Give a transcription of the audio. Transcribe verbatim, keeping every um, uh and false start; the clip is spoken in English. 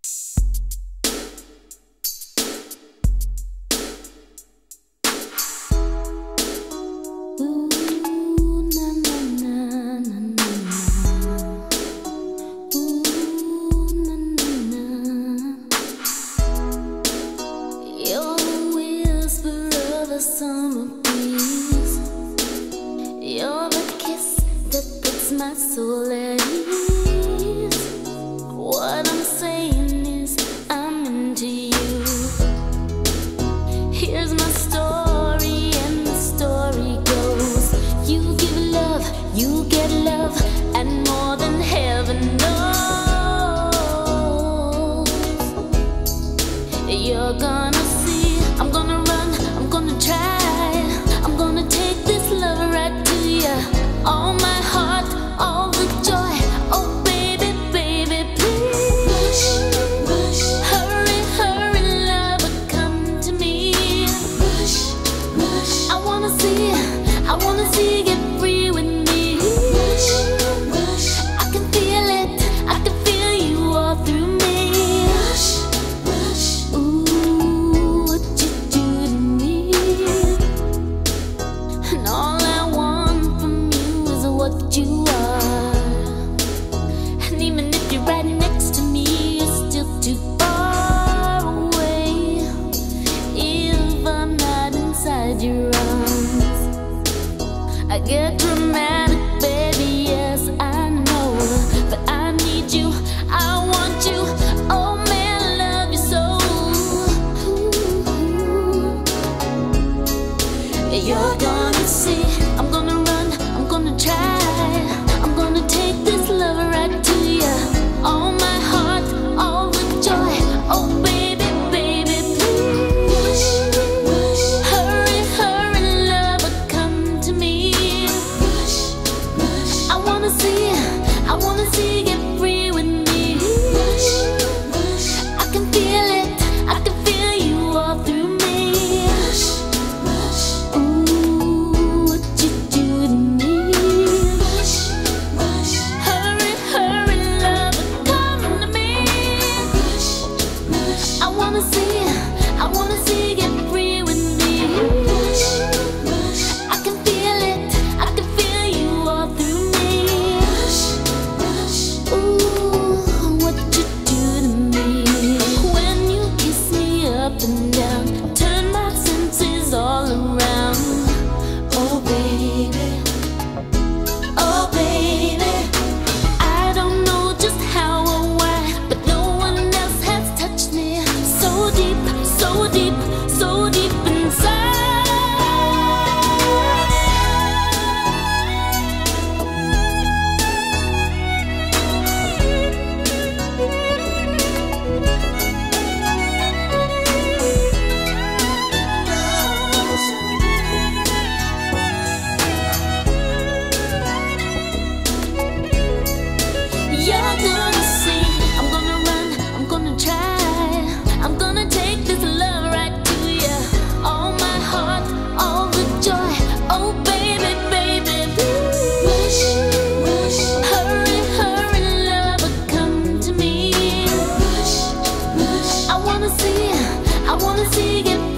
Summer breeze, you're the kiss that puts my soul at ease. What I'm saying is I'm into you. Here's my story and the story goes: you give love, you get love, and more than heaven knows. You're gonna see, I'm gonna run, I'm gonna try, I'm gonna take this love right to you. All my heart, all the joy. Oh baby, baby, please rush, rush. Hurry, hurry, lover, come to me. Rush, rush. I wanna see, I wanna see you get free with me. Rush, rush. I can feel it, I can feel you all through me. Rush, rush. Ooh, what you do to me. And all I want from you is what you are. And even if you're right next to me, you're still too far away. If I'm not inside your arms, I get dramatic, baby, yes, I know. But I need you, I want you, oh man, I love you so. Ooh. You're gonna see, I'm gonna run, I'm gonna try, I'm gonna take this love right to you. All my heart, all the joy. Oh baby, baby, please rush, hurry, hurry, lover, come to me. Rush, rush. I wanna see, I wanna see you get free with me. Rush, rush. I can feel it, I can feel you all through me. Rush, rush. Ooh, what you do to me. Rush, rush. Hurry, hurry, lover, come to me. Rush, rush. I wanna see, I wanna see you get free with me. Rush, rush. I can feel it, I can feel you all through me. Rush, rush. Ooh, what you do to me. When you kiss me up and down, turn my senses all around. Oh baby, oh baby, I don't know just how or why, but no one else has touched me so deep, so deep, so deep inside. You're gonna see, I'm gonna run, I'm gonna try, I'm gonna take this love right to you. All my heart, all the joy. Oh baby, baby, please rush, rush. Hurry, hurry, lover, come to me. Rush, rush. I wanna see, I wanna see you get